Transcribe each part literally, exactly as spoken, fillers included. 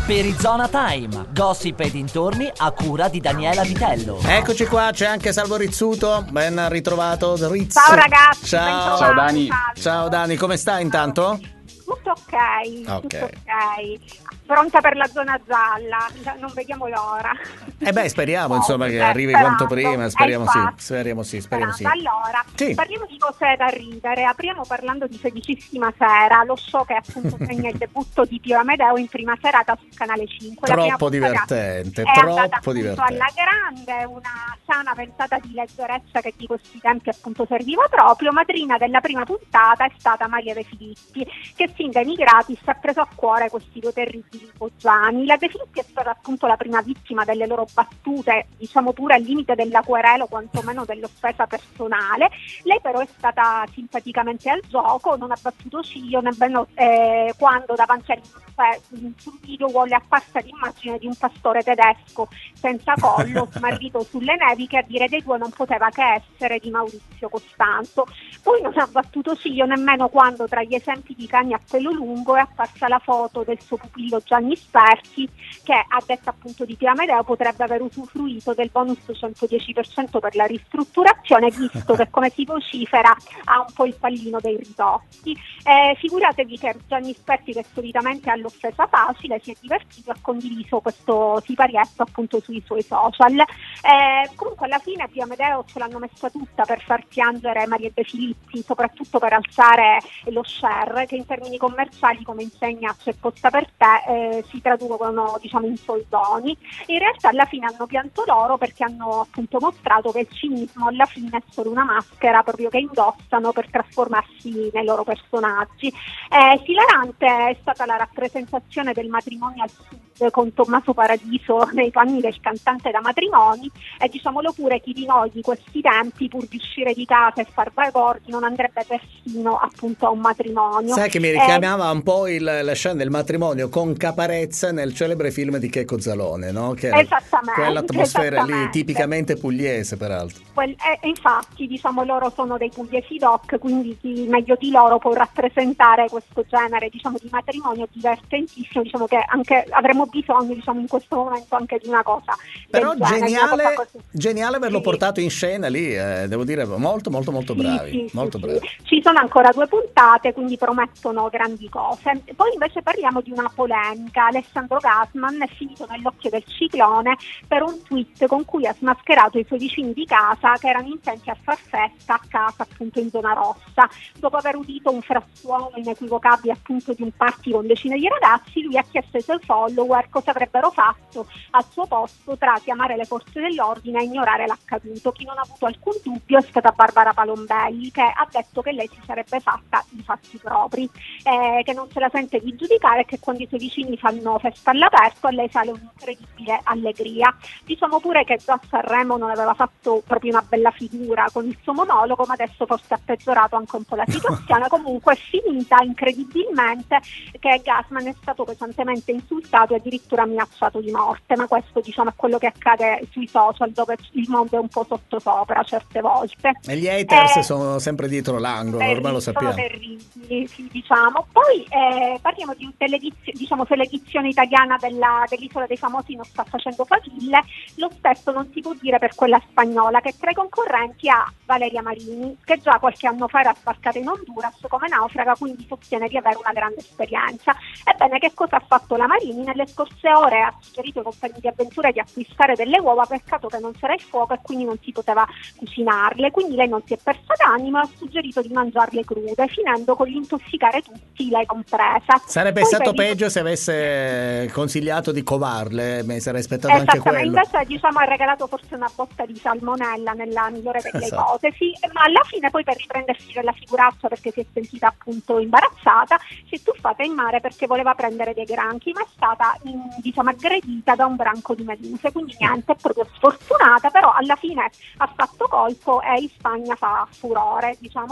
Perizona Time, gossip e dintorni a cura di Daniela Vitello. Eccoci qua, c'è anche Salvo Rizzuto, ben ritrovato Rizz. Ciao ragazzi, ciao. Ciao Dani. Salve. Ciao Dani, come stai intanto? Tutto ok, Ok. tutto ok. Pronta per la zona gialla, non vediamo l'ora. Eh beh, speriamo insomma che Eh, arrivi sperando. quanto prima, Eh, speriamo sì, infatti. speriamo sì, speriamo sì. Allora, Sì. parliamo di cose da ridere. Apriamo parlando di Sedicissima Sera, lo show che appunto segna il debutto di Pio Amedeo in prima serata su Canale cinque. La prima Troppo puntata divertente, è andata troppo appunto divertente. alla grande, una sana pensata di leggerezza che di questi tempi appunto serviva proprio. Madrina della prima puntata è stata Maria De Filippi, che sin da Emigrati si è preso a cuore questi due terribili foggiani. La De Filippi è stata appunto la prima vittima delle loro battute, diciamo pure al limite della querela o quantomeno dell'offesa personale. Lei però è stata simpaticamente al gioco, non ha battuto ciglio nemmeno eh, quando davanti a eh, sul video vuole apparsa l'immagine di un pastore tedesco senza collo, smarrito sulle neviche, a dire dei due non poteva che essere di Maurizio Costanzo. Poi non ha battuto ciglio nemmeno quando tra gli esempi di cani a pelo lungo è apparsa la foto del suo pupillo Gianni Sperchi, che a detta appunto di Pio Amedeo potrebbe aver usufruito del bonus centodieci per cento per la ristrutturazione, visto che come si vocifera ha un po' il pallino dei ritocchi. Eh, figuratevi che Gianni Sperchi, che solitamente ha l'offesa facile, si è divertito e ha condiviso questo siparietto appunto sui suoi social. Eh, comunque alla fine Pio Amedeo ce l'hanno messa tutta per far piangere Maria De Filippi, soprattutto per alzare lo share, che in termini commerciali, come insegna C'è posta per te, eh, si traducono diciamo in soldoni. In realtà alla fine hanno pianto loro, perché hanno appunto mostrato che il cinismo alla fine è solo una maschera proprio che indossano per trasformarsi nei loro personaggi. Eh, Esilarante è stata la rappresentazione del matrimonio al sud con Tommaso Paradiso nei panni del cantante da matrimoni, e diciamolo pure, chi di noi di questi tempi, pur di uscire di casa e far bei corti, non andrebbe persino appunto a un matrimonio. Sai che mi richiamava eh, un po' il, la scena del matrimonio con Caparezza nel celebre film di Checco Zalone, no? Che esattamente, quell'atmosfera esattamente. lì tipicamente pugliese, peraltro. Quel, eh, infatti diciamo loro sono dei pugliesi doc, quindi chi meglio di loro può rappresentare questo genere diciamo di matrimonio divertentissimo. Diciamo che anche avremmo bisogno diciamo in questo momento anche di una cosa però del genere, geniale, una cosa geniale averlo sì. portato in scena lì, eh, devo dire molto molto molto bravi, sì, sì, molto sì, bravi. Sì. Ci sono ancora due puntate, quindi promettono grandi cose. Poi invece parliamo di una polemica. Alessandro Gasman è finito nell'occhio del ciclone per un tweet con cui ha smascherato i suoi vicini di casa che erano intenti a far festa a casa appunto in zona rossa. Dopo aver udito un frastuono inequivocabile appunto di un party con decine di ragazzi, lui ha chiesto ai suoi follower cosa avrebbero fatto al suo posto tra chiamare le forze dell'ordine e ignorare l'accaduto. Chi non ha avuto alcun dubbio è stata Barbara Palombelli, che ha detto che lei si sarebbe fatta i fatti propri, eh, che non se la sente di giudicare e che quando i suoi vicini fanno festa all'aperto a lei sale un'incredibile allegria. Diciamo pure che già a Sanremo non aveva fatto proprio una bella figura con il suo monologo, ma adesso forse ha peggiorato anche un po' la situazione. Comunque è finita incredibilmente che Gasman è stato pesantemente insultato e addirittura minacciato di morte, ma questo diciamo è quello che accade sui social, dove il mondo è un po' sottosopra certe volte. E gli haters eh, sono sempre dietro l'angolo, terribili, ormai lo sappiamo. Sono terribili, sì, diciamo. Poi eh, parliamo di un televisione, diciamo se l'edizione italiana della, dell'Isola dei Famosi non sta facendo faville, lo stesso non si può dire per quella spagnola, che tra i concorrenti ha Valeria Marini, che già qualche anno fa era sbarcata in Honduras come naufraga, quindi sostiene di avere una grande esperienza. Ebbene, che cosa ha fatto la Marini? Nelle scorse ore ha suggerito ai compagni di avventura di acquistare delle uova, peccato che non c'era il fuoco e quindi non si poteva cucinarle, quindi lei non si è persa d'animo e ha suggerito di mangiarle crude, finendo con l'intossicare tutti, lei compresa. Sarebbe Poi stato per peggio il... se avesse consigliato di covarle, mi sarei aspettato anche quello. Invece diciamo ha regalato forse una botta di salmonella nella migliore delle esatto. ipotesi, ma alla fine poi per riprendersi della figuraccia, perché si è sentita appunto imbarazzata, si è tuffata in mare perché voleva prendere dei granchi, ma è stata in, diciamo aggredita da un branco di meduse, quindi niente, è proprio sfortunata, però alla fine ha fatto colpo e in Spagna fa furore, diciamo, quindi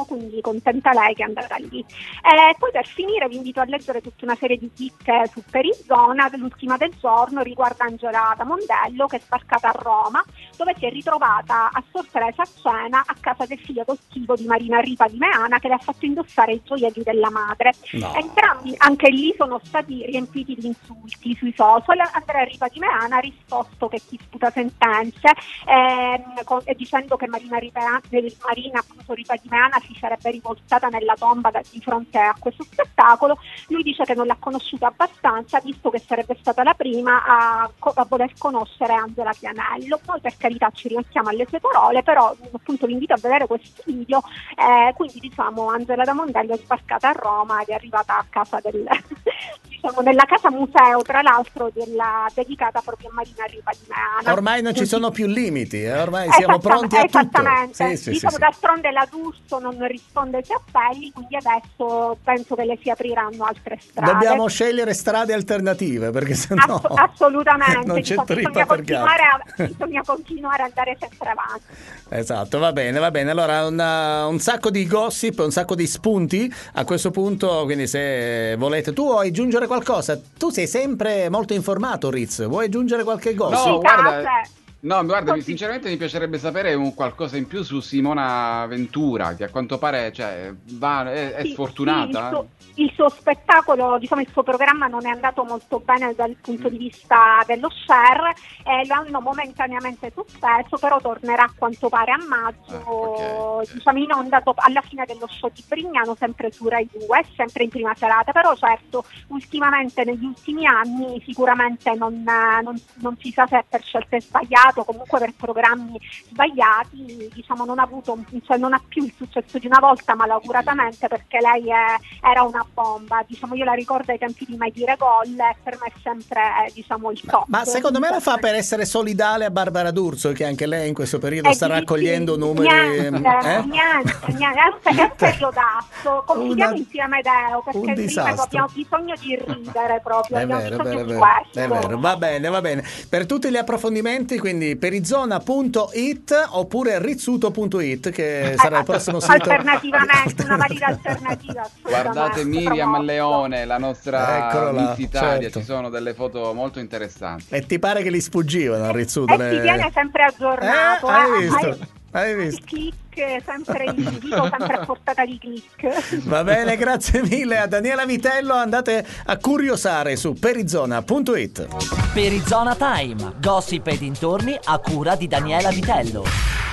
contenta lei che è andata lì. E poi per finire vi invito a leggere tutta una serie di chicche su Perizona. L'ultima del giorno riguarda Angela da Mondello, che è sbarcata a Roma, dove si è ritrovata a sorpresa a cena a casa del figlio adottivo di Marina Ripa di Meana, che le ha fatto indossare i gioielli della madre. No. Entrambi anche lì sono stati riempiti di insulti sui social. Andrea Ripa di Meana ha risposto che chi sputa sentenze ehm, con, eh, dicendo che Marina Ripa, Marina appunto Ripa di Meana si sarebbe rivoltata nella tomba da, di fronte a questo spettacolo. Lui dice che non l'ha conosciuta abbastanza, visto che sarebbe stata la prima a, a voler conoscere Angela Pianello. Poi per carità ci rimettiamo alle sue parole, però appunto vi invito a vedere questo video. Eh, quindi diciamo Angela da Mondello è sbarcata a Roma ed è arrivata a casa del diciamo nella casa museo, tra l'altro, della, dedicata proprio a Marina Ripa di Meana. Ormai non ci sono più limiti, eh? Ormai siamo pronti a tutto. Esattamente, sì, sì, diciamo sì, sì. d'altronde la D'Urso non risponde ai suoi appelli, quindi adesso penso che le si apriranno altre strade. Dobbiamo scegliere strade alternative, perché sennò Ass- assolutamente non c'è diciamo, trippa bisogna, per continuare gatto. a, bisogna continuare a andare sempre avanti. Esatto, va bene, va bene. Allora una, un sacco di gossip, un sacco di spunti a questo punto, quindi se volete, tu vuoi aggiungere qualcosa? Tu sei sempre molto informato, Riz, vuoi aggiungere qualche gossip? No, guarda, Case. no, guarda, mi- sinceramente mi piacerebbe sapere un qualcosa in più su Simona Ventura, che a quanto pare, cioè, va, è, è Sì, sfortunata. sì, il, suo, il suo spettacolo, diciamo il suo programma non è andato molto bene dal punto di vista dello share, e l'hanno momentaneamente sospeso, però tornerà a quanto pare a maggio, Ah, ok, ok. diciamo in onda dopo- alla fine dello show di Brignano, sempre su Rai due, sempre in prima serata. Però certo, ultimamente negli ultimi anni sicuramente non, eh, non- non si sa se è per scelte sbagliate o comunque per programmi sbagliati, diciamo non ha avuto un- cioè non ha più il successo di una volta, malauguratamente, perché lei è- era una bomba, diciamo io la ricordo ai tempi di Mai Dire Gol, e per me è sempre eh, diciamo il top. Ma secondo me lo fa per essere solidale a Barbara D'Urso, che anche lei in questo periodo Eh, sta sì, raccogliendo sì, numeri. niente, eh? niente, niente, è un, pe- è un periodazzo. Confidiamo Una- insieme Deo, perché un ripeto, disastro. abbiamo bisogno di ridere proprio, È abbiamo vero, è bisogno vero, è di vero, questo. è vero, va bene, va bene. Per tutti gli approfondimenti, quindi perizona punto it oppure rizzuto punto it, che sarà il prossimo sito. Alternativamente, una valida alternativa. assolutamente. Guardate Miriam Promosso. Leone, la nostra Eccolo là, Miss Italia, certo. ci sono delle foto molto interessanti. E ti pare che li sfuggivano al rizzuto? E si viene sempre aggiornato. Eh, hai eh. visto? Hai- Hai Il visto? click, sempre il dito sempre a portata di click. Va bene, grazie mille a Daniela Vitello. Andate a curiosare su perizona punto it. Perizona Time, gossip e dintorni a cura di Daniela Vitello.